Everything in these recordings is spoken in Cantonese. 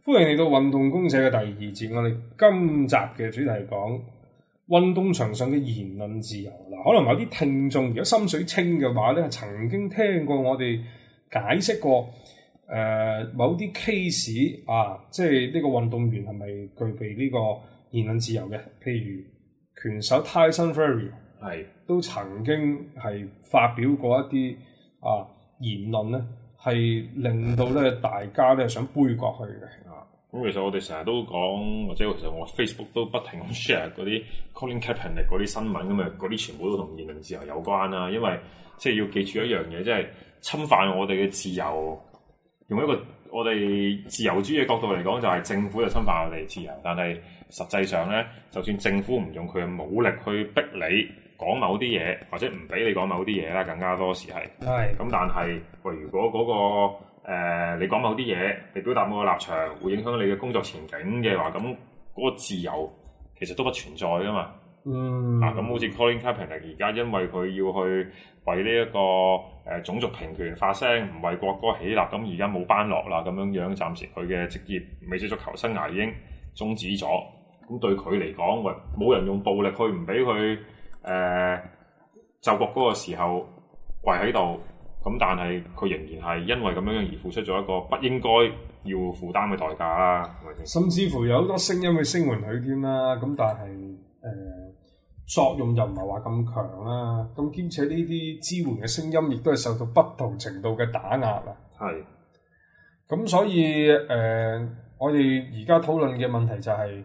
歡迎嚟到運動公社嘅第二節，我哋今集嘅主題講運動場上嘅言論自由。嗱，可能有啲聽眾如果心水清嘅話咧，曾經聽過我哋解釋過某啲 case 啊，即係呢個運動員係咪具備呢個言論自由嘅？譬如拳手 Tyson Fury 都曾經係發表過一啲言論咧，係令到咧大家咧想杯葛佢嘅。 咁其實我哋成日都講，或者其實我 Facebook 都不停咁 share 嗰啲 Colin Kaepernick 嗰啲新聞，咁啊嗰啲全部都同言論自由有關啦。因為即係要記住一樣嘢，即係侵犯我哋嘅自由。用一個我哋自由主義嘅角度嚟講，就係政府就侵犯我哋自由。但係實際上咧，就算政府唔用佢嘅武力去逼你講某啲嘢，或者唔俾你講某啲嘢啦，更加多時係。咁但係喂，如果嗰個你講某啲嘢，你表達某個立場，會影響你嘅工作前景嘅話，咁嗰個自由其實都不存在噶嘛。咁好似 Colin Kaepernick 而家因為佢要去為呢一個種族平權發聲，唔為國歌起立，咁而家冇班落啦，咁樣暫時佢嘅職業美式足球生涯已經終止咗。咁對佢嚟講，喂，冇人用暴力去唔俾佢奏國歌嘅時候跪喺度。咁但係佢仍然係因為咁樣而付出咗一個不應該要負擔嘅代價啦，係咪先？ 甚至乎有好多聲音去聲援佢添啦，咁但係作用又唔係話咁強啦。咁兼且呢啲支援嘅聲音亦都係受到不同程度嘅打壓啦。 係。 咁所以我哋而家討論嘅問題就係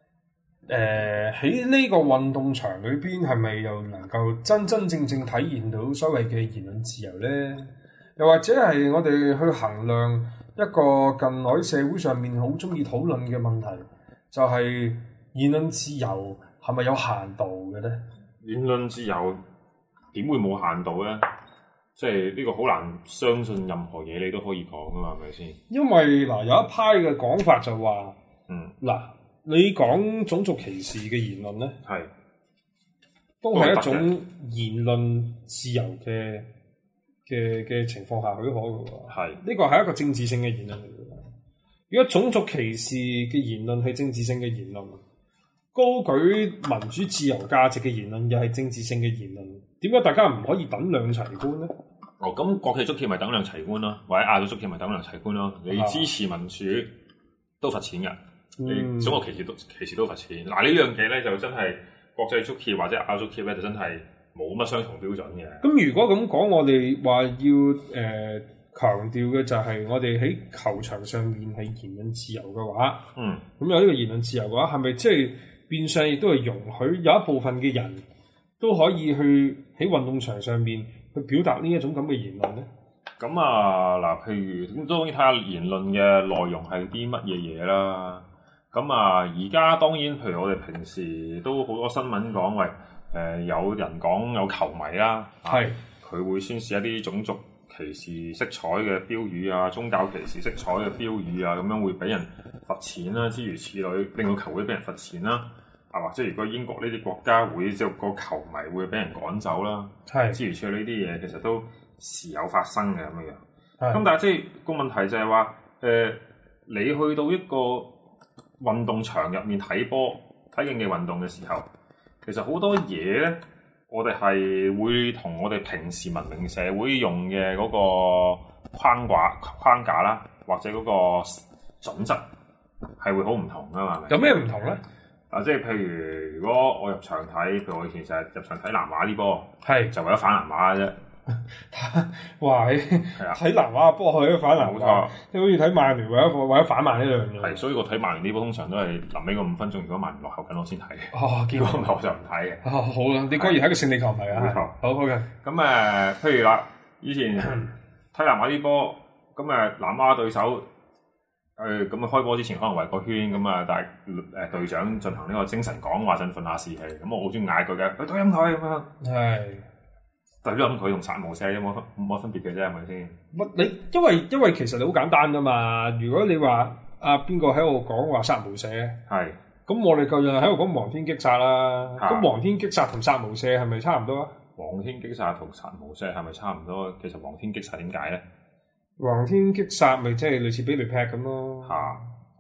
喺呢個運動場裏邊係咪又能夠真真正正體現到所謂嘅言論自由咧？又或者係我哋去衡量一個近來社會上面好中意討論嘅問題，就係言論自由係咪有限度嘅咧？ 言論自由點會冇限度咧？即係呢個好難相信任何嘢你都可以講噶嘛，係咪先？因為有一派嘅講法就話，你講種族歧視嘅言論咧，都係一種言論自由嘅情況下許可嘅喎。呢個係一個政治性嘅言論嚟嘅。如果種族歧視嘅言論係政治性嘅言論，高舉民主自由價值嘅言論又係政治性嘅言論，點解大家唔可以等量齊觀咧？ 咁國際足協咪等量齊觀咯，或者亞洲足協咪等量齊觀咯。你支持民主都罰錢㗎。你種族歧視都罰錢。嗱，呢樣嘢咧就真係國際足協或者亞洲足協咧就真係冇乜相同標準嘅。 咁如果咁講，我哋話要強調嘅就係我哋喺球場上面係言論自由嘅話，咁有呢個言論自由嘅話，係咪即係變相亦都係容許有一部分嘅人都可以去喺運動場上面去表達呢一種咁嘅言論咧？ 咁譬如咁當然睇下言論嘅內容係啲乜嘢嘢啦。咁而家當然，譬如我哋平時都好多新聞講，有人講有球迷啦，佢會宣示一啲種族歧視色彩嘅標語啊，宗教歧視色彩嘅標語啊，咁樣會俾人罰錢啦，諸如此類，令到球會俾人罰錢啦，或者如果英國呢啲國家會即係個球迷會俾人趕走啦，諸如此類呢啲嘢其實都時有發生嘅咁樣。咁但係即係個問題就係話，你去到一個運動場入面睇波睇競技運動嘅時候，其實好多嘢咧，我哋係會同我哋平時文明社會用嘅嗰個框架啦，或者嗰個準則係會好唔同噶嘛？ 有咩唔同咧？ 即係譬如如果我入場睇，譬如我以前就係入場睇南華啲波，就為咗反南華嘅啫。 哇！睇南華波去咗反南華，即係好似睇曼聯為咗反曼呢兩樣嘢。 所以我睇曼聯呢波通常都係臨尾個5分鐘，如果曼聯落後緊我先睇嘅。 如果唔係我就唔睇嘅。 好啦，你果然係一個勝利球迷啊！ 冇錯。 好嘅。 咁譬如啦，以前睇南華啲波，咁南華對手咁開波之前可能圍個圈咁但係隊長進行呢個精神講話振奮下士氣，咁我好中意嗌佢嘅，去懟冧佢咁樣。懟冧佢同殺無赦有冇乜分別嘅啫？係咪先？ 因為其實你好簡單噶嘛。如果你話邊個喺度講話殺無赦，咁我哋舊日喺度講皇天擊殺啦。咁皇天擊殺同殺無赦係咪差唔多啊？ 皇天擊殺同殺無赦係咪差唔多？其實皇天擊殺點解咧？ 皇天擊殺咪即係類似俾雷劈咁咯。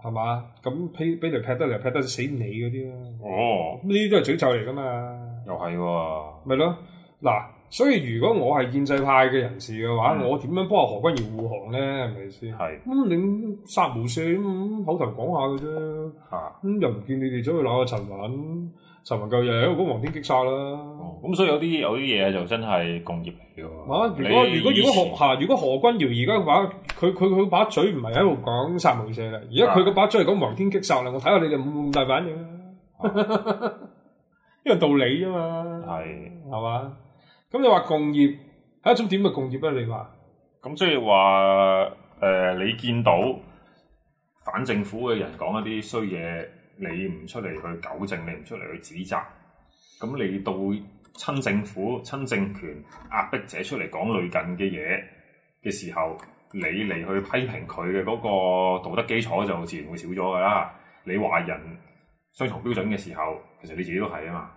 係嘛？咁俾雷劈得嚟劈得死你嗰啲啦。 哦， 呢啲都係詛咒嚟噶嘛。 又係喎。 咪咯，嗱，所以如果我係建制派嘅人士嘅話，我點樣幫阿何君堯護航咧？係咪先？ 係。 你殺無赦咁口頭講下嘅啫。咁又唔見你哋走去鬧阿陳雲。陳雲舊日喺度講黃天擊殺啦。 咁所以有啲嘢就真係共業嚟嘅喎。 如果何君堯而家佢把嘴唔係喺度講殺無赦啦，而家佢個把嘴係講黃天擊殺啦，我睇下你哋咁大反應啦。因為道理啫嘛。係嘛？咁你話共業係一種點嘅共業咧？你話？ 咁即係話你見到反政府嘅人講一啲衰嘢。你唔出嚟去糾正，你唔出嚟去指責，咁你到親政府、親政權壓迫者出嚟講類近嘅嘢嘅時候，你嚟去批評佢嘅嗰個道德基礎就自然會少咗㗎啦。你話人雙重標準嘅時候，其實你自己都係啊嘛。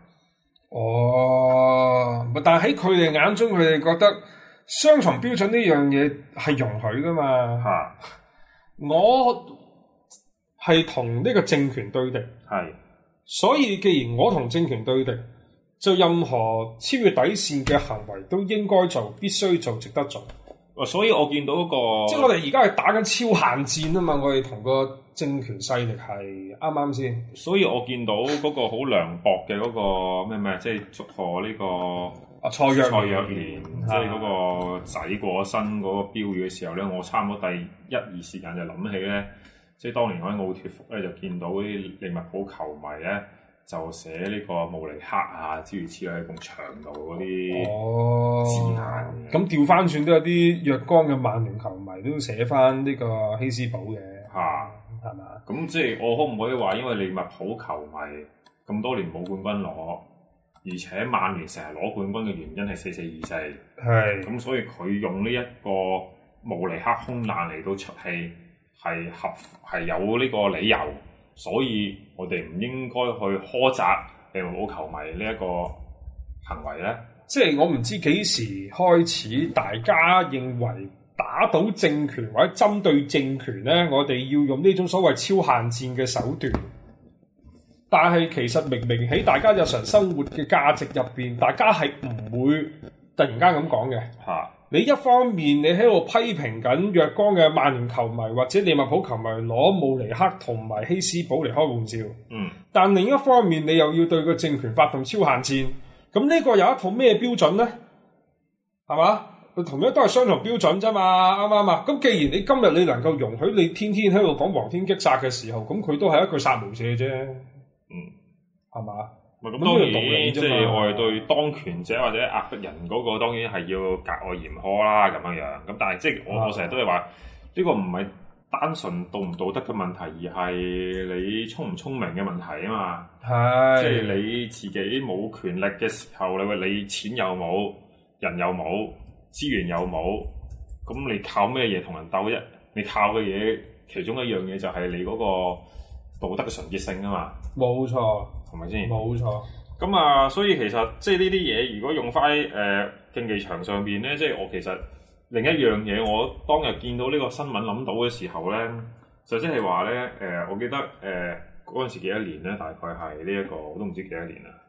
哦，但係喺佢哋眼中，佢哋覺得雙重標準呢樣嘢係容許㗎嘛。我係同呢個政權對敵，所以既然我同政權對敵，就任何超越底線嘅行為都應該做，必須做，值得做。 所以我見到嗰個， 即係我哋而家係打緊超限戰啊嘛！我哋同個政權勢力係啱啱先？ 所以我見到嗰個好涼薄嘅嗰個咩，即係祝賀呢個蔡若蓮，即係嗰個仔過身嗰個標語嘅時候咧，我差唔多第一二時間就諗起咧。即係當年我喺奧脫福咧，就見到啲利物浦球迷咧，就寫呢個慕尼黑啊諸如此類咁長度嗰啲字眼。 咁調翻轉都有啲若干嘅曼聯球迷都寫翻呢個希斯堡嘅，係嘛？ 咁即係我可唔可以話，因為利物浦球迷咁多年冇冠軍攞，而且曼聯成日攞冠軍嘅原因係4424，係咁，所以佢用呢一個慕尼黑空難嚟到出氣。係有呢個理由，所以我哋唔應該去苛責利物浦球迷呢一個行為咧。 即係我唔知幾時開始，大家認為打倒政權或者針對政權咧，我哋要用呢種所謂超限戰嘅手段。但係其實明明喺大家日常生活嘅價值入邊，大家係唔會突然間咁講嘅。你一方面你喺度批評緊若干嘅曼聯球迷或者利物浦球迷攞慕尼黑同埋希斯堡嚟開玩笑，但另一方面你又要對個政權發動超限戰，咁呢個有一套咩標準呢？係嘛？同樣都係雙重標準啫嘛，啱唔啱啊？咁既然你今日你能夠容許你天天喺度講黃天擊殺嘅時候，咁佢都係一句殺無赦啫，係嘛？ 咁當然，即係我哋對當權者或者壓迫人嗰個當然係要格外嚴苛啦，咁樣樣。咁但係即係我成日都係話，呢個唔係單純道唔道德嘅問題，而係你聰唔聰明嘅問題啊嘛。係，即係你自己冇權力嘅時候，你話你錢又冇，人又冇，資源又冇，咁你靠咩嘢同人鬥啫？你靠嘅嘢其中一樣嘢就係你嗰個道德嘅純潔性啊嘛。冇錯。係咪先？冇錯。咁啊，所以其實即係呢啲嘢，如果用翻競技場上邊咧，即係我其實另一樣嘢，我當日見到呢個新聞諗到嘅時候咧，就即係話咧，我記得嗰陣時幾多年咧，大概係呢一個我都唔知幾多年啦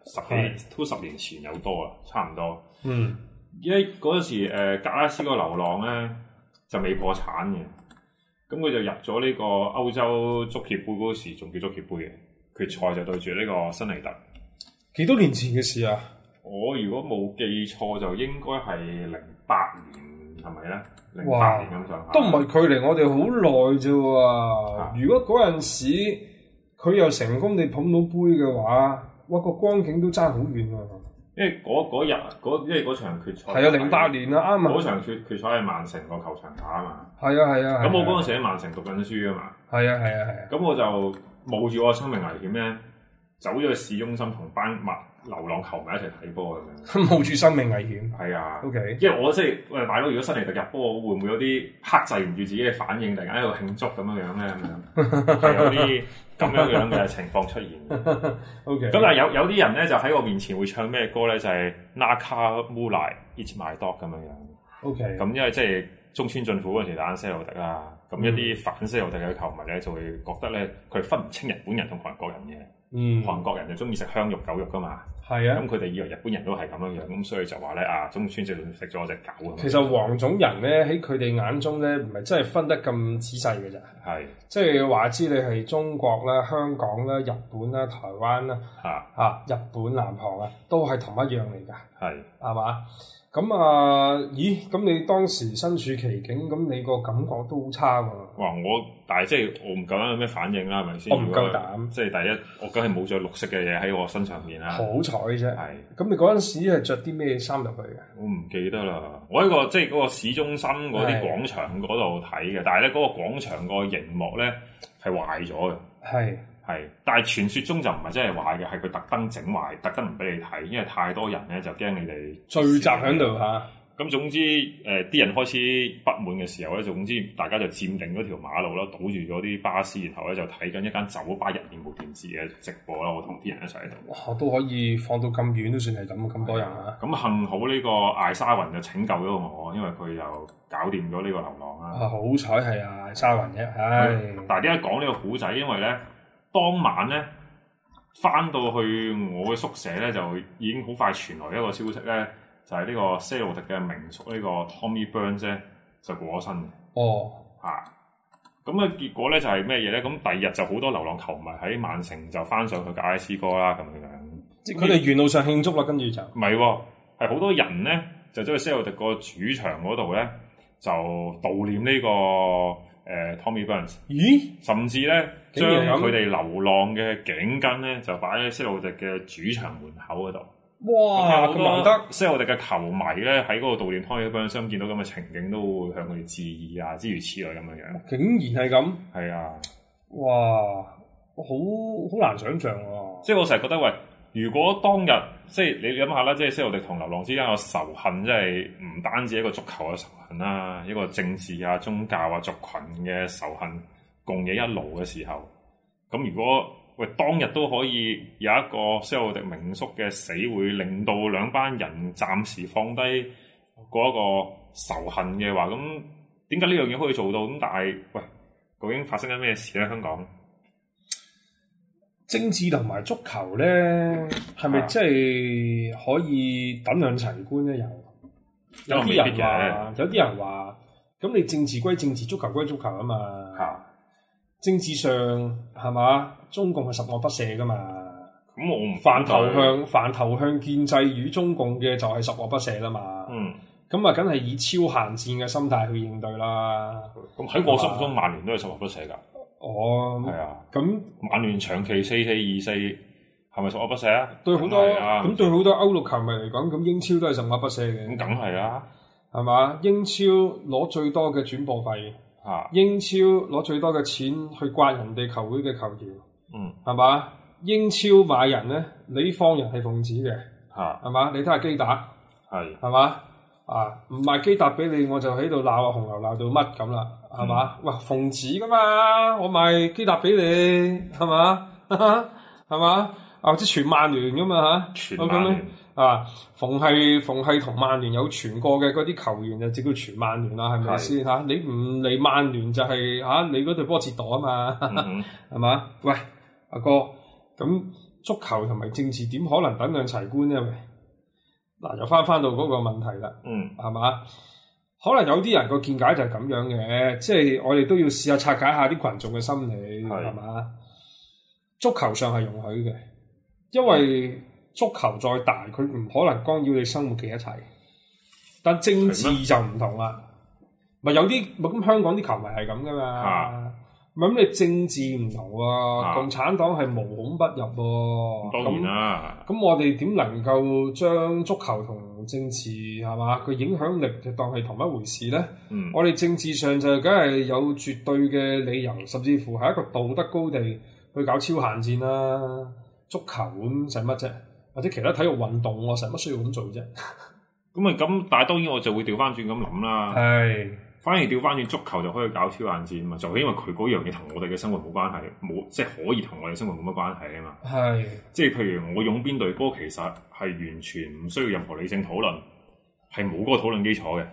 ，10年前有多啦，差唔多。因為嗰陣時格拉斯哥流浪咧就未破產嘅，咁佢就入咗呢個歐洲足協杯嗰時，仲叫足協杯嘅。決賽就對住呢個新尼特，幾多年前嘅事啊？我如果冇記錯，就應該係08年，係咪咧？08年咁上下，都唔係距離我哋好耐啫喎。如果嗰陣時佢又成功地捧到杯嘅話，哇個光景都爭好遠啊！因為嗰日因為嗰場決賽係啊08年啊，啱啊！嗰場決賽係曼城個球場打啊嘛。係啊。咁我嗰陣時喺曼城讀緊書啊嘛。係啊。咁我就冒住我生命危險咧，走咗去市中心同班流浪球迷一齊睇波咁樣。冒住生命危險。係啊。OK。因為我即係喂大佬，如果新尼特入波，會唔會有啲克制唔住自己嘅反應，突然間喺度慶祝咁樣樣咧？咁樣係有啲咁樣樣嘅情況出現。OK。咁但係有啲人咧就喺我面前會唱咩歌咧？就係 Nakamura It's My Dog 咁樣樣。OK。咁因為即係中村俊輔嗰陣時打緊西路迪啦。 咁一啲反西奧迪嘅球迷咧就會覺得咧，佢係分唔清日本人同韓國人嘅。韓國人就中意食香肉狗肉噶嘛。係啊，咁佢哋以為日本人都係咁樣樣，咁所以就話咧中村正倫食咗隻狗啊。其實黃種人咧喺佢哋眼中咧，唔係真係分得咁仔細嘅咋。係，即係話知你係中國啦、香港啦、日本啦、台灣啦，日本、南韓啊，都係同一樣嚟㗎。係嘛？咁咦？咁你當時身處其境，咁你個感覺都好差喎。 哇！但係即係我唔夠膽有咩反應啦，係咪先？ 我唔夠膽。即係第一，我梗係冇着綠色嘅嘢喺我身上面啦。 好彩啫。係。咁你嗰陣時係着啲咩衫入去嘅？ 我唔記得啦。我喺即係嗰個市中心嗰啲廣場嗰度睇嘅，但係咧嗰個廣場個熒幕咧係壞咗嘅。係，但係傳說中就唔係真係壞嘅，係佢特登整壞，特登唔俾你睇，因為太多人咧就驚你哋聚集喺度嚇。 咁總之啲人開始不滿嘅時候咧，總之大家就佔定嗰條馬路啦，堵住咗啲巴士，然後咧就睇緊一間酒吧入面部電視嘅直播啦。我同啲人一齊喺度。 哇！都可以放到咁遠都算係咁多人啊！ 咁幸好呢個艾莎雲就拯救咗我，因為佢就搞掂咗呢個流浪啦。 好彩係艾莎雲啫， 但係點解講呢個古仔？因為咧。當晚咧，翻到去我嘅宿舍咧，就已經好快傳來一個消息咧，就係呢個些路迪嘅名宿呢個 Tommy Burns 咧就過咗身嘅。咁結果咧就係咩嘢咧？咁第二日就好多流浪球迷喺曼城就翻上去格拉斯哥啦，咁樣。 即係佢哋沿路上慶祝啦，跟住就唔係喎，係好多人咧就走去些路迪個主場嗰度咧就悼念呢個。Tommy Burns， 咦？甚至咧將佢哋流浪嘅頸巾咧，就擺喺些路迪嘅主場門口嗰度。哇！咁難得，些路迪嘅球迷咧喺嗰個悼念 Tommy Burns，見到咁嘅情景都會向佢哋致意啊，諸如此類咁樣樣。 竟然係咁？係啊！ 哇！好難想像喎。 即係我成日覺得喂。如果當日即係你諗下啦，即係些路迪同流浪之間嘅仇恨，即係唔單止一個足球嘅仇恨啦，一個政治啊、宗教啊、族群嘅仇恨共冶一爐嘅時候，咁如果當日都可以有一個些路迪名宿嘅死，會令到兩班人暫時放低嗰一個仇恨嘅話，咁點解呢樣嘢可以做到？咁但係究竟發生緊咩事咧？香港？ 政治同埋足球咧，係咪真係可以等量齊觀咧？有啲人話，咁你政治歸政治，足球歸足球啊嘛。政治上係嘛，中共係十惡不赦噶嘛。 咁我唔凡投向建制與中共嘅就係十惡不赦啦嘛。咁啊，梗係以超限戰嘅心態去應對啦。 咁喺我心目中，曼聯都係十惡不赦㗎。係啊，咁曼聯長期4-4-2-4係咪十惡不赦啊？ 對好多咁對好多歐陸球迷嚟講，咁英超都係十惡不赦嘅。 咁梗係啦， 係嘛？英超攞最多嘅轉播費，英超攞最多嘅錢去刮人哋球會嘅球員，係嘛？英超買人咧，你放人係奉旨嘅，係嘛？你睇下基達，係嘛？唔賣基達俾你，我就喺度鬧紅牛鬧到乜咁啦，係嘛？喂，奉旨噶嘛，我賣基達俾你，係嘛？係嘛？或者全曼聯噶嘛嚇？全曼聯逢係同曼聯有傳過嘅嗰啲球員就叫全曼聯啦，係咪先嚇？你唔嚟曼聯就係你嗰隊波折墮啊嘛，係嘛？喂，阿哥，咁足球同埋政治點可能等量齊觀咧？嗱，又翻到嗰個問題啦，係嘛？可能有啲人個見解就係咁樣嘅，即係我哋都要試下拆解下啲群眾嘅心理，係嘛？足球上係容許嘅，因為足球再大，佢唔可能干擾你生活嘅一切。但政治就唔同啦，咪有啲咁香港啲球迷係咁噶嘛？咁你政治唔同喎，共產黨係無孔不入喎。當然啦。咁我哋點能夠將足球同政治係嘛佢影響力就當係同一回事咧？我哋政治上就梗係有絕對嘅理由，甚至乎係一個道德高地去搞超限戰啦。足球咁使乜啫？或者其他體育運動我使乜需要咁做啫？ 咁，但係當然我就會調翻轉咁諗啦。反而調翻轉足球就可以搞超限戰嘛，就係因為佢嗰樣嘢同我哋嘅生活冇關係，即係可以同我哋生活冇乜關係啊嘛。即係譬如我用邊隊波，其實係完全唔需要任何理性討論，係冇嗰個討論基礎嘅。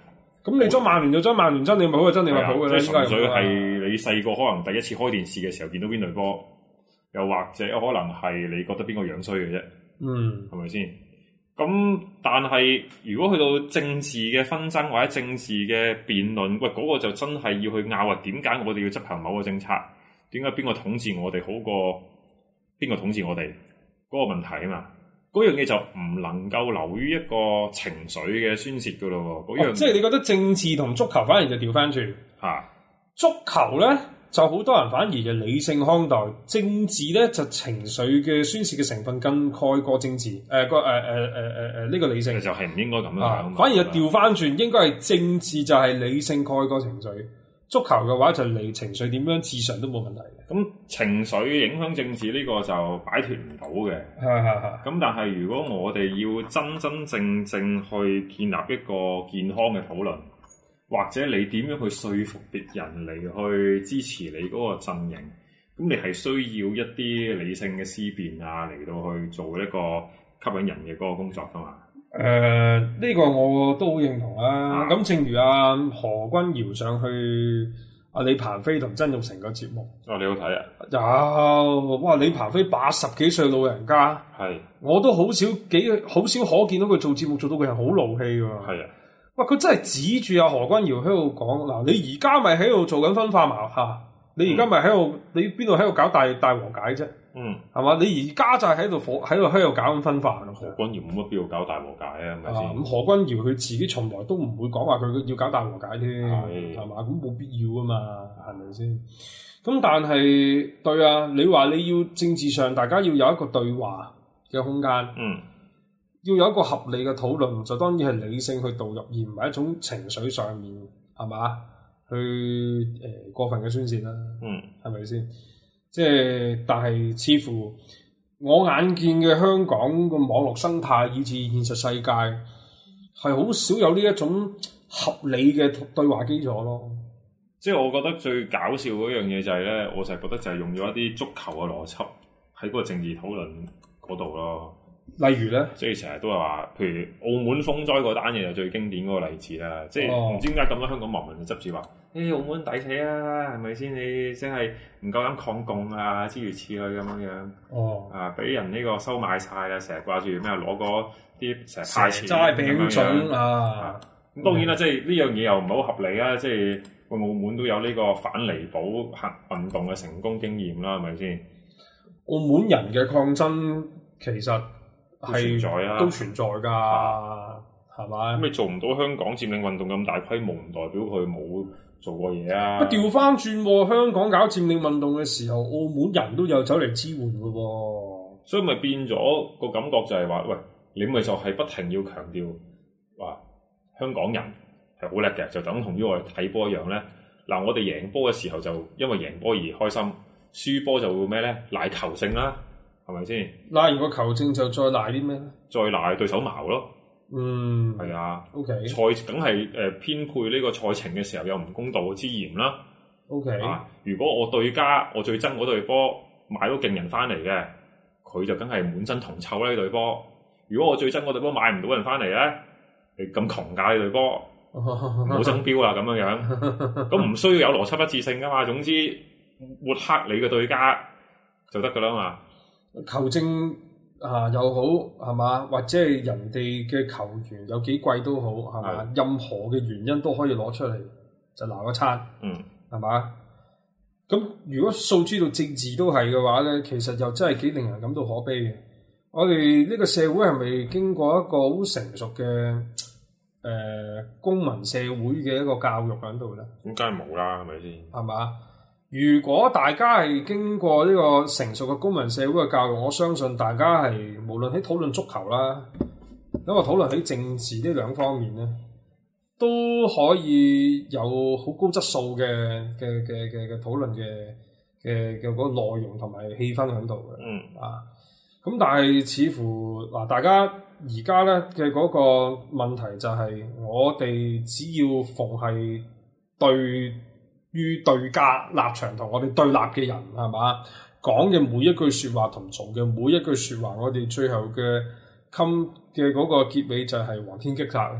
咁你將曼聯就將曼聯，真利物浦就真利物浦嘅啦。 即係純粹係你細個可能第一次開電視嘅時候見到邊隊波，又或者可能係你覺得邊個樣衰嘅啫。係咪先？咁但係如果去到政治嘅紛爭或者政治嘅辯論，喂嗰個就真係要去拗啊！點解我哋要執行某個政策？點解邊個統治我哋好過邊個統治我哋？嗰個問題啊嘛，嗰樣嘢就唔能夠流於一個情緒嘅宣泄噶咯喎。嗰樣即係你覺得政治同足球反而就調翻轉嚇， 足球咧就好多人反而就理性看待，政治咧就情緒嘅宣泄嘅成分更蓋過政治。呢個理性就係唔應該咁樣樣。 反而就調翻轉，應該係政治就係理性蓋過情緒。足球嘅話就你情緒點樣至上都冇問題嘅。 咁情緒影響政治呢個就擺脫唔到嘅。咁但係如果我哋要真真正正去建立一個健康嘅討論，或者你點樣去說服別人嚟去支持你嗰個陣營，咁你係需要一啲理性嘅思辨啊，嚟到去做一個吸引人嘅嗰個工作㗎嘛。 呢個我都好認同啦。咁正如何君堯上去李鵬飛同曾鈺成個節目， 你好睇啊？ 有哇！李鵬飛80幾歲老人家，我都好少可見到佢做節目做到佢係好怒氣㗎。 係啊！ 哇！佢真係指住何君堯喺度講嗱，你而家咪喺度做緊分化矛嚇，你而家咪喺度，你邊度喺度搞大和解啫？係嘛？你而家就係喺度搞緊分化。 何君堯冇乜必要搞大和解啊？係咪先？ 咁何君堯佢自己從來都唔會講話佢要搞大和解添，係嘛？咁冇必要啊嘛，係咪先？咁但係對啊，你話你要政治上大家要有一個對話嘅空間，要有一個合理嘅討論，就當然係理性去導入，而唔係一種情緒上面係嘛去過分嘅宣泄啦。係咪先？即係，但係似乎我眼見嘅香港個網絡生態以至現實世界係好少有呢一種合理嘅對話基礎咯。 即係我覺得最搞笑嗰樣嘢就係咧，我就係覺得就係用咗一啲足球嘅邏輯喺嗰個政治討論嗰度咯。例如咧，即係成日都係話，譬如澳門風災嗰單嘢就最經典嗰個例子啦。即係唔知點解咁多香港網民就執住話，澳門抵死啊，係咪先？你真係唔夠膽抗共啊，諸如此類咁樣。俾人呢個收買晒啊，成日掛住咩攞嗰啲成日派錢齋餅糭啊。 咁當然啦，即係呢樣嘢又唔係好合理啊。即係澳門都有呢個反離補運動嘅成功經驗啦，係咪先？ 澳門人嘅抗爭其實都存在㗎，係咪？ 咁你做唔到香港佔領運動咁大規模，唔代表佢冇做過嘢啊！ 調翻轉喎，香港搞佔領運動嘅時候，澳門人都有走嚟支援㗎喎， 所以咪變咗個感覺就係話，喂，你咪就係不停要強調話香港人係好叻嘅，就等同於我哋睇波一樣咧。嗱，我哋贏波嘅時候就因為贏波而開心，輸波就會咩咧？賴球勝啦。係咪先？賴完個球證就再賴啲咩咧？ 再賴對手矛咯。係啊。OK。賽梗係編配呢個賽程嘅時候有唔公道之嫌啦。 OK。 如果我對家我最憎嗰隊波買到勁人翻嚟嘅，佢就梗係滿身銅臭啦呢隊波。如果我最憎嗰隊波買唔到人翻嚟咧，你咁窮㗎呢隊波，冇爭標啦咁樣。咁唔需要有邏輯一致性㗎嘛。總之抹黑你嘅對家就得㗎啦嘛。 球證又好係嘛，或者係人哋嘅球員有幾貴都好係嘛，任何嘅原因都可以攞出嚟就鬧一餐，係嘛？咁如果訴諸到政治都係嘅話咧，其實又真係幾令人感到可悲嘅。我哋呢個社會係咪經過一個好成熟嘅公民社會嘅一個教育喺度咧？ 咁梗係冇啦，係咪先？ 係嘛？如果大家係經過呢個成熟嘅公民社會嘅教育，我相信大家係無論喺討論足球啦，因為討論喺政治呢兩方面咧，都可以有好高質素嘅討論嘅嗰個內容同埋氣氛喺度嘅。咁但係似乎大家而家咧嘅嗰個問題就係，我哋只要逢係對於對家立場同我哋對立嘅人係嘛，講嘅每一句説話同做嘅每一句説話，我哋最後嘅嗰個結尾就係黃天擊殺。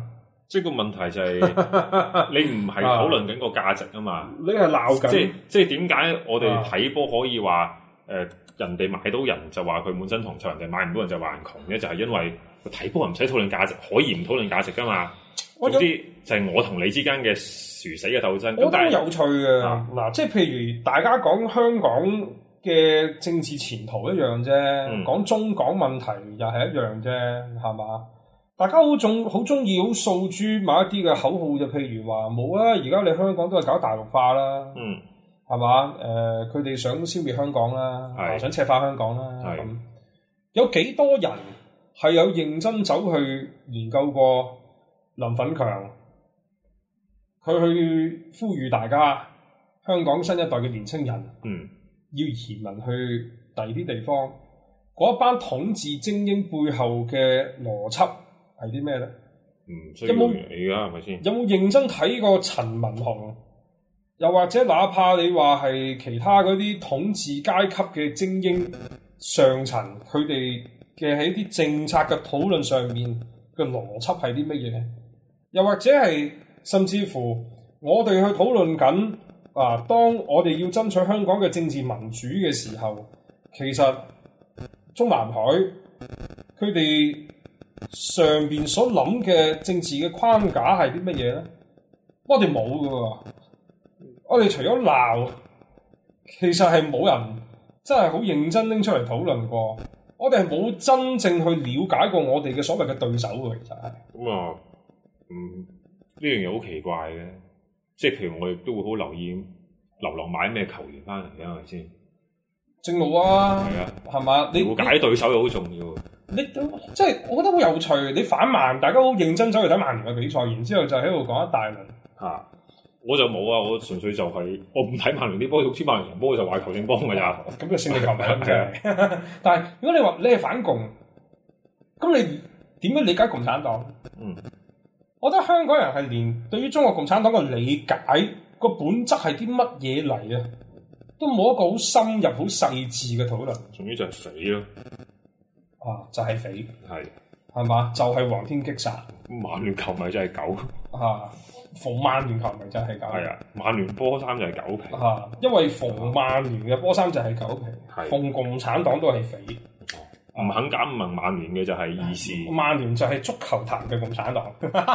即係個問題就係你唔係討論緊個價值啊嘛， 你係鬧緊。 即係點解我哋睇波可以話人哋買到人就話佢滿身銅臭，人哋買唔到人就話人窮咧？就係因為睇波唔使討論價值，可以唔討論價值噶嘛。總之就係我同你之間嘅殊死嘅鬥爭。 我覺得有趣嘅嗱，即係譬如大家講香港嘅政治前途一樣啫，講中港問題又係一樣啫，係嘛？大家好中意好訴諸某一啲嘅口號，就譬如話冇啊，而家你香港都係搞大陸化啦，係嘛？佢哋想消滅香港啦，想赤化香港啦，咁有幾多人係有認真走去研究過林奮強？佢去呼籲大家香港新一代嘅年青人，要移民去第二啲地方，嗰一班統治精英背後嘅邏輯係啲咩咧？ 有冇而家係咪先？ 有冇認真睇過陳文雄？又或者哪怕你話係其他嗰啲統治階級嘅精英上層，佢哋嘅喺啲政策嘅討論上面嘅邏輯係啲乜嘢？又或者係甚至乎我哋去討論緊當我哋要爭取香港嘅政治民主嘅時候，其實中南海佢哋上邊所諗嘅政治嘅框架係啲乜嘢咧？我哋冇㗎喎，我哋除咗鬧，其實係冇人真係好認真拎出嚟討論過。我哋係冇真正去了解過我哋嘅所謂嘅對手嘅，其實係。咁啊， 呢樣嘢好奇怪嘅，即係譬如我哋都會好留意流浪買咩球員翻嚟嘅，係咪先？ 正路啊， 係啊， 係嘛？你了解對手又好重要。 你即係我覺得好有趣。你反曼，大家好認真走去睇曼聯嘅比賽，然之後就喺度講一大輪。 我就冇啊，我純粹就係我唔睇曼聯啲波，好似曼聯人波就話球證幫㗎咋。 咁就勝利球迷咁啫。但係如果你話你係反共，咁你點樣理解共產黨？我覺得香港人係連對於中國共產黨嘅理解個本質係啲乜嘢嚟啊，都冇一個好深入、好細緻嘅討論。 總之就係匪咯。 就係匪。係嘛？就係黃天擊殺。 曼聯球迷就係狗。 逢曼聯球迷就係狗。 係啊，曼聯波衫就係狗皮。 因為逢曼聯嘅波衫就係狗皮，逢共產黨都係匪。 唔肯加盟曼聯嘅就係義士。 曼聯就係足球壇嘅共產黨。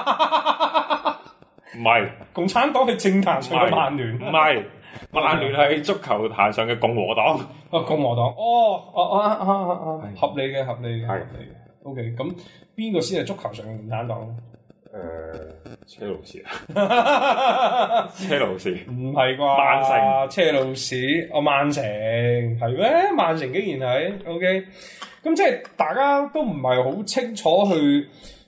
唔係， 共產黨係政壇上嘅曼聯。 唔係，曼聯係足球壇上嘅共和黨。 共和黨。合理嘅，合理嘅。係。OK， 咁邊個先係足球上嘅共產黨？ 車路士啊。車路士。唔係啩？曼城。 車路士。曼城係咩？曼城竟然係 OK。咁即係大家都唔係好清楚去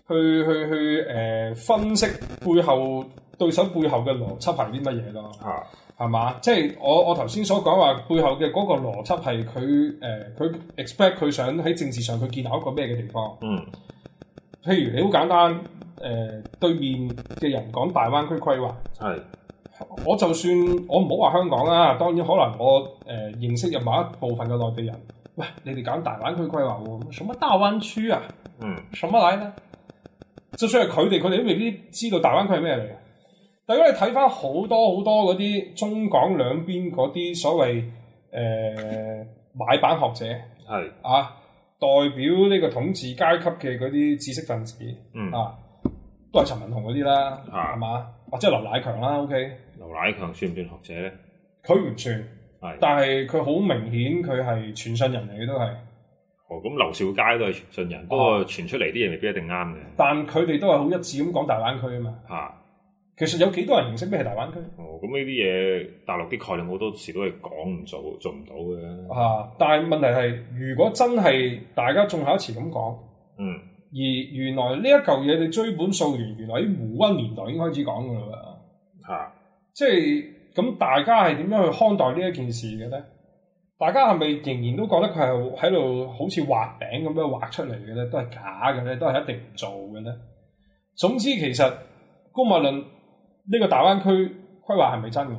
分析背後對手背後嘅邏輯係啲乜嘢咯？係嘛？即係我頭先所講話背後嘅嗰個邏輯係佢 expect 佢想喺政治上佢建立一個咩嘅地方？譬如你好簡單，對面嘅人講大灣區規劃，我就算我唔好話香港啦，當然可能我認識入某一部分嘅內地人。喂，你哋講大灣區規劃喎，什麼大灣區啊？什麼來呢？就算係佢哋都未必知道大灣區係咩嚟嘅。但如果你睇翻好多嗰啲中港兩邊嗰啲所謂買辦學者，代表呢個統治階級嘅嗰啲知識分子，都係陳文雄嗰啲啦，係嘛？或者劉乃強啦 ，OK。 劉乃強算唔算學者咧？ 佢唔算。但係佢好明顯，佢係傳信人嚟嘅都係。 咁劉兆佳都係傳信人，不過傳出嚟啲嘢未必一定啱嘅。 但佢哋都係好一致咁講大灣區啊嘛。其實有幾多人認識咩係大灣區？ 咁呢啲嘢大陸啲概念好多時都係講唔做唔到嘅。 但係問題係，如果真係大家眾口一詞咁講，而原來呢一嚿嘢你追本溯源，原來喺胡溫年代已經開始講㗎啦。即係。咁大家係點樣去看待呢一件事嘅咧？大家係咪仍然都覺得佢係喺度好似畫餅咁樣畫出嚟嘅咧？都係假嘅咧？都係一定唔做嘅咧？總之其實姑勿論呢個大灣區規劃係咪真嘅？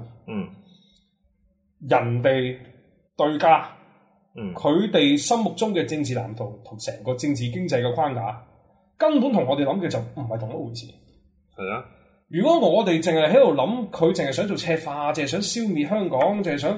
人哋對家，佢哋心目中嘅政治藍圖同成個政治經濟嘅框架，根本同我哋諗嘅就唔係同一回事。 係啊。 如果我哋淨係喺度諗，佢淨係想做赤化，淨係想消滅香港，淨係想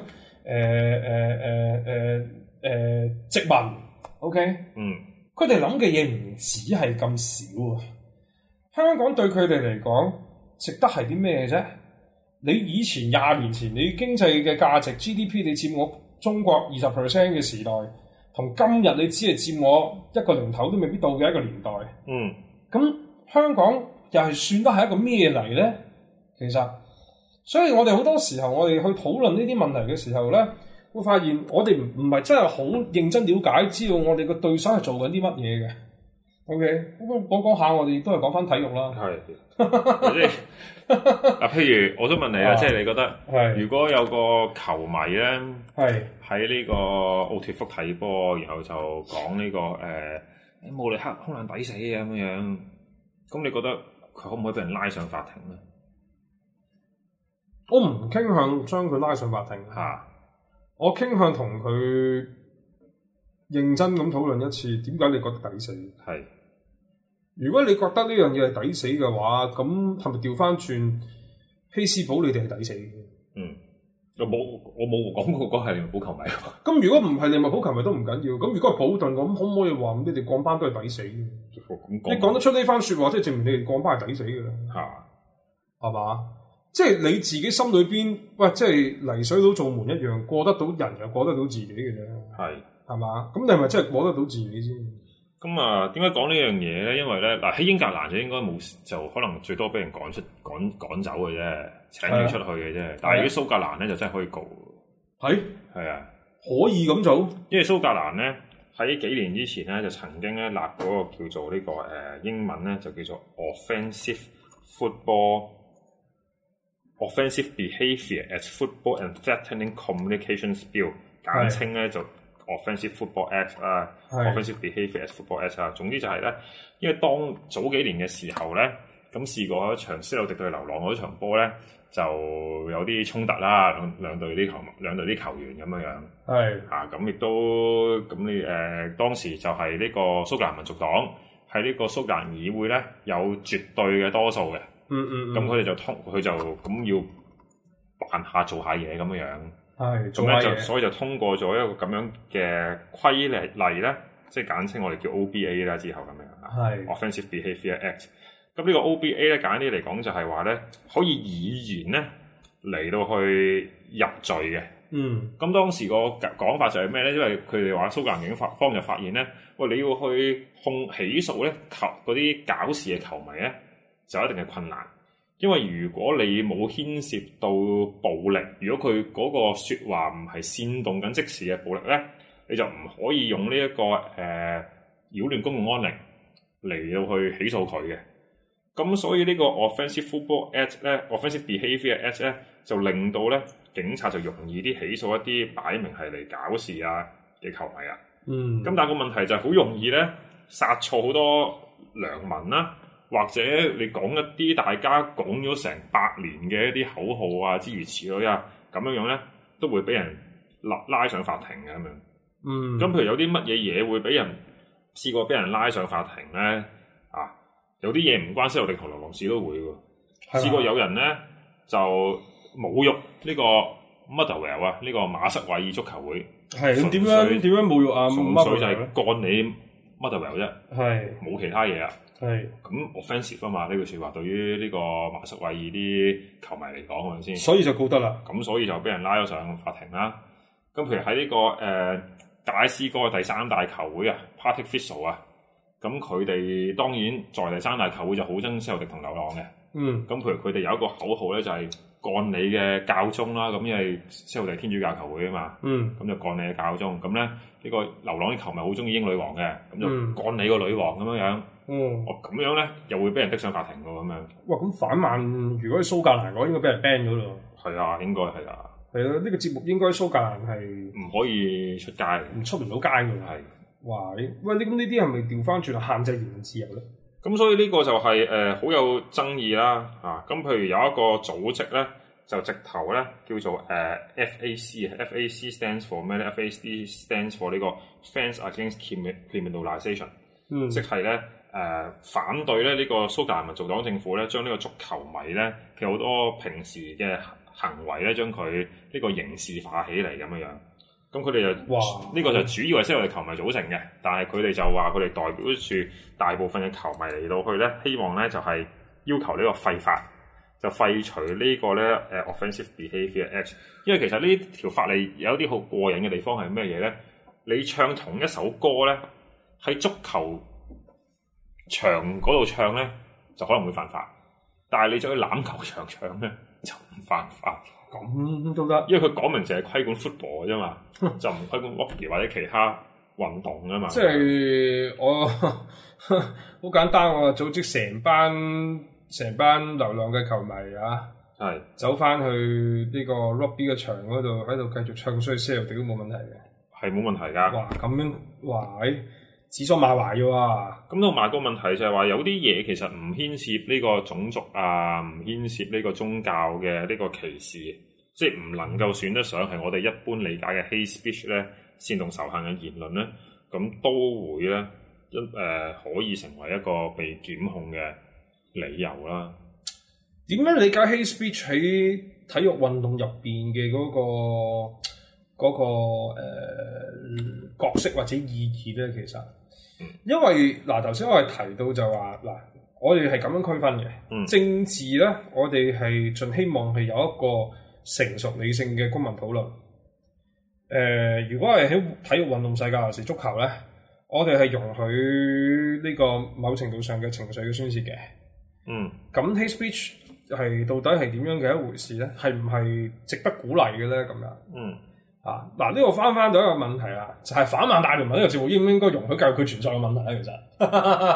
殖民 ，OK？佢哋諗嘅嘢唔止係咁少啊！香港對佢哋嚟講，值得係啲咩啫？你以前20年前，你經濟嘅價值 GDP， 你佔我中國20% 嘅時代，同今日你只係佔我一個零頭都未必到嘅一個年代。咁香港又係算得係一個咩嚟咧？其實，所以我哋好多時候，我哋去討論呢啲問題嘅時候咧，會發現我哋唔係真係好認真了解，知道我哋個對手係做緊啲乜嘢嘅。OK，咁講下，我哋都係講翻體育啦。 係，即係嗱，譬如我想問你啊，即係你覺得，如果有個球迷咧，喺呢個奧脫福睇波，然後就講呢個慕尼黑空難抵死啊咁樣，咁你覺得佢可唔可以俾人拉上法庭咧？ 我唔傾向將佢拉上法庭嚇，我傾向同佢認真咁討論一次，點解你覺得抵死？係。如果你覺得呢樣嘢係抵死嘅話，咁係咪調翻轉希斯堡你哋係抵死嘅？ 我冇講過嗰係利物浦球迷。 咁如果唔係利物浦球迷都唔緊要，咁如果係保頓咁，可唔可以話你哋降班都係抵死嘅？你講得出呢番説話，即係證明你哋降班係抵死嘅啦。係嘛？即係你自己心裏邊，喂，即係泥水佬做門一樣，過得到人又過得到自己嘅啫。係嘛？咁你係咪真係過得到自己先？ 咁啊，點解講呢樣嘢咧？因為咧，嗱喺英格蘭就應該冇，就可能最多俾人趕走嘅啫，請佢出去嘅啫。但係如果蘇格蘭咧，就真係可以告。係啊，可以咁做。因為蘇格蘭咧喺幾年之前咧，就曾經咧立嗰個叫做呢個英文咧就叫做 offensive behaviour as football and threatening communications bill， 簡稱咧就Offensive Football Act 啊 ，Offensive Behaviour as Football Act 啊，總之就係咧，因為當早幾年嘅時候咧，咁試過一場斯路迪對流浪嗰場波咧，就有啲衝突啦，兩隊啲球員咁樣樣，咁亦都咁你當時就係呢個蘇格蘭民族黨喺呢個蘇格蘭議會咧有絕對嘅多數嘅，咁佢哋就咁要扮下做下嘢咁樣樣。所以就通過咗一個咁樣嘅規例咧，即係簡稱我哋叫 OBA 啦，之後咁樣Offensive Behaviour Act。咁呢個 OBA 咧，簡單啲嚟講就係話咧，可以以言咧嚟到去入罪嘅。咁當時個講法就係咩咧？因為佢哋話蘇格蘭警方就發現咧，喂，你要去起訴咧嗰啲搞事嘅球迷咧，就一定係困難。因為如果你冇牽涉到暴力，如果佢嗰個説話唔係煽動緊即時嘅暴力咧，你就唔可以用呢一個擾亂公共安寧嚟到去起訴佢嘅。咁所以呢個 Offensive Football Act 咧 ，Offensive Behaviour Act 咧，就令到咧警察就容易啲起訴一啲擺明係嚟搞事啊嘅球迷啊。咁但係個問題就係好容易咧殺錯好多良民啦。或者你講一啲大家講咗成100年嘅一啲口號啊，諸如此類啊，咁樣咧都會俾人拉上法庭嘅咁樣。咁譬如有啲乜嘢嘢會俾人試過俾人拉上法庭咧？有啲嘢唔關西路迪同流浪事都會喎。試過有人咧就侮辱呢個 Motherwell 啊，呢個馬瑟韋爾足球會。咁點樣侮辱啊？純粹就係幹你 Motherwell 啫，冇其他嘢啊。咁 offensive 啊嘛，呢句説話對於呢個馬瑟韋爾啲球迷嚟講係咪先？所以就告得啦。咁所以就俾人拉咗上法庭啦。咁譬如喺呢個格拉斯哥嘅第3大球會啊 ，Partick Thistle 啊，咁佢哋當然在第3大球會就好憎西路迪同流浪嘅。咁譬如佢哋有一個口號咧，就係幹你嘅教宗啦。咁因為西路迪天主教球會啊嘛。咁就幹你嘅教宗。咁咧呢個流浪啲球迷好中意英女王嘅，咁就幹你個女王咁樣樣。咁樣咧又會俾人逼上法庭㗎咁樣。哇！咁反曼如果喺蘇格蘭嘅話，應該俾人 ban 咗咯。係啊，應該係啊。係啊，呢個節目應該蘇格蘭係唔可以出街，出唔到街㗎。係。哇！喂，咁呢啲係咪調翻轉限制言論自由咧？咁所以呢個就係好有爭議啦。咁譬如有一個組織咧，就直頭咧叫做FAC stands for 咩咧 ？FAC stands for 呢個 Fans Against Criminalisation。即係咧反對咧呢個蘇格蘭民族黨政府咧，將呢個足球迷咧嘅好多平時嘅行為咧，將佢呢個刑事化起嚟咁樣。咁佢哋就呢個就主要係西我哋球迷組成嘅，但係佢哋就話佢哋代表住大部分嘅球迷嚟到去咧，希望咧就係要求呢個廢法，就廢除呢個咧Offensive Behaviour Act。因為其實呢條法例有啲好過癮嘅地方係咩嘢咧？你唱同一首歌咧，喺足球場嗰度唱咧，就可能會犯法；但係你再去欖球場唱咧，就唔犯法。 咁都得， 因為佢講明淨係規管 football 嘅啫嘛，就唔規管 rugby 或者其他運動啊嘛。 即係我好簡單，我組織成班流浪嘅球迷啊， 係走翻去呢個 rugby 嘅場嗰度，喺度繼續唱衰 sell 都冇問題嘅， 係冇問題㗎。 哇，咁樣哇，指桑罵槐嘅喎。 咁同埋個問題就係話有啲嘢其實唔牽涉呢個種族啊，唔牽涉呢個宗教嘅呢個歧視，即係唔能夠選得上係我哋一般理解嘅 hate speech 咧，煽動仇恨嘅言論咧，咁都會咧可以成為一個被檢控嘅理由啦。 點樣理解 hate speech 喺體育運動入邊嘅嗰個角色或者意義咧？其實，因為嗱頭先我哋提到就話嗱，我哋係咁樣區分嘅。政治咧，我哋係盡希望係有一個成熟理性嘅公民討論。如果係喺體育運動世界，尤其是足球咧，我哋係容許呢個某程度上嘅情緒嘅宣泄嘅。咁 hate speech 係到底係點樣嘅一回事咧？係唔係值得鼓勵嘅咧？咁樣。嗱，呢個翻到一個問題啦，就係反曼大聯盟呢個節目應唔應該容許教育佢存在嘅問題咧？其實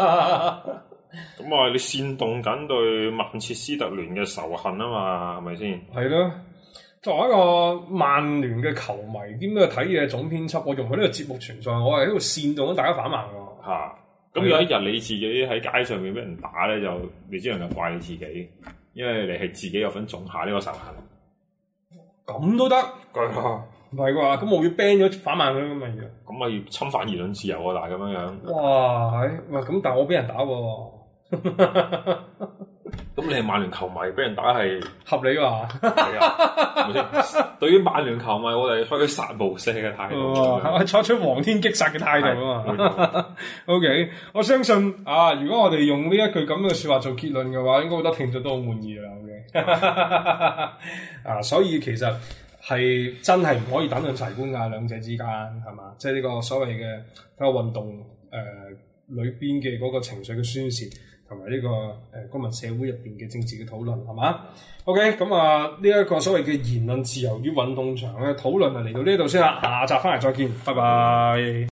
咁你煽動緊對曼徹斯特聯嘅仇恨啊嘛，係咪先？ 係咯，作為一個曼聯嘅球迷兼呢個睇嘢總編輯，我容許呢個節目存在，我係喺度煽動緊大家反曼喎。 咁有一日你自己喺街上面俾人打咧，就你只能夠怪你自己，因為你係自己有份種下呢個仇恨。 咁都得？唔係啩？咁我要 ban 咗反曼佢咁咪要？ 咁咪要侵犯言論自由啊！但係咁樣。 哇，喂，咁但係我俾人打喎。 咁你係曼聯球迷，俾人打係合理㗎？ 係啊，係咪先？對於曼聯球迷，我哋採取殺無赦嘅態度， 係採取黃天擊殺嘅態度啊嘛。OK， 我相信如果我哋用呢一句咁嘅説話做結論嘅話，應該好多聽眾都好滿意啦。OK， 所以其實。係真係唔可以等量齊觀㗎，兩者之間係嘛？即係呢個所謂嘅體育運動裏邊嘅嗰個情緒嘅宣泄，同埋呢個公民社會入邊嘅政治嘅討論係嘛 ？OK， 咁呢一個所謂嘅言論自由與運動場嘅討論就嚟到呢度先啦，下集翻嚟再見，拜拜。